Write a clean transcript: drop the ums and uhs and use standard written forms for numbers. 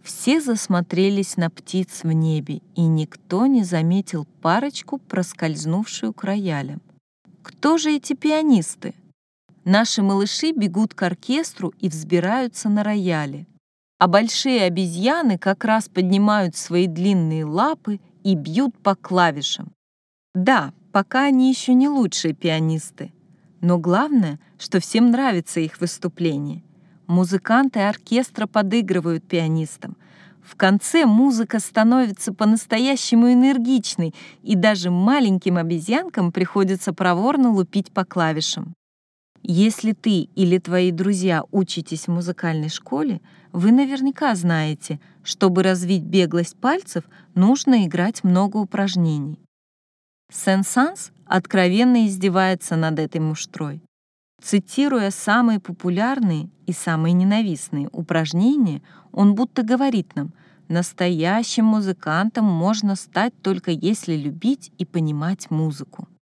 Все засмотрелись на птиц в небе, и никто не заметил парочку, проскользнувшую к роялям. Кто же эти пианисты? Наши малыши бегут к оркестру и взбираются на рояле, а большие обезьяны как раз поднимают свои длинные лапы и бьют по клавишам. Да, пока они еще не лучшие пианисты, но главное, что всем нравится их выступление. Музыканты оркестра подыгрывают пианистам. В конце музыка становится по-настоящему энергичной, и даже маленьким обезьянкам приходится проворно лупить по клавишам. Если ты или твои друзья учитесь в музыкальной школе, вы наверняка знаете, чтобы развить беглость пальцев, нужно играть много упражнений. Сен-Санс откровенно издевается над этой муштрой. Цитируя самые популярные и самые ненавистные упражнения, он будто говорит нам: настоящим музыкантом можно стать только если любить и понимать музыку.